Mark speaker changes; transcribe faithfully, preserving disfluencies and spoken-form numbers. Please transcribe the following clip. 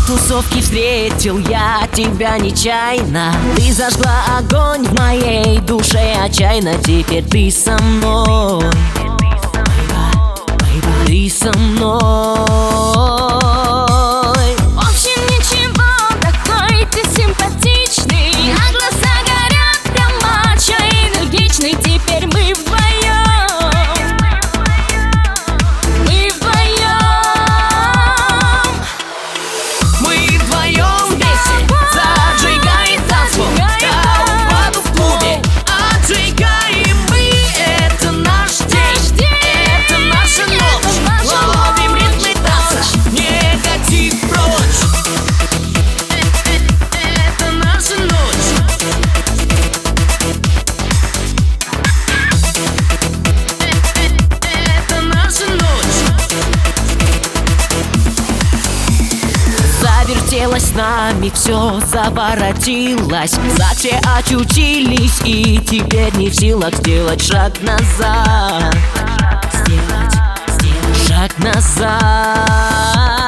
Speaker 1: тусовке встретил я тебя нечаянно. Ты зажгла огонь в моей душе отчаянно. Теперь ты со мной, ты со мной.
Speaker 2: В общем, ничего, такой ты симпатичный, а глаза горят прям мачо энергичный. Теперь мы вдвоем, мы вдвоем,
Speaker 1: Мы вдвоем вместе зажигаем танцпол, да упаду в клубе. Отжигаем мы, это наш день, это наша ночь. Ловим ритмы танца, негатив прочь. Это наша ночь. Это наша ночь. Завертелось с нами, все заворотилось. Зачем очутились и теперь не в силах сделать шаг назад. Сделать, сделать шаг назад.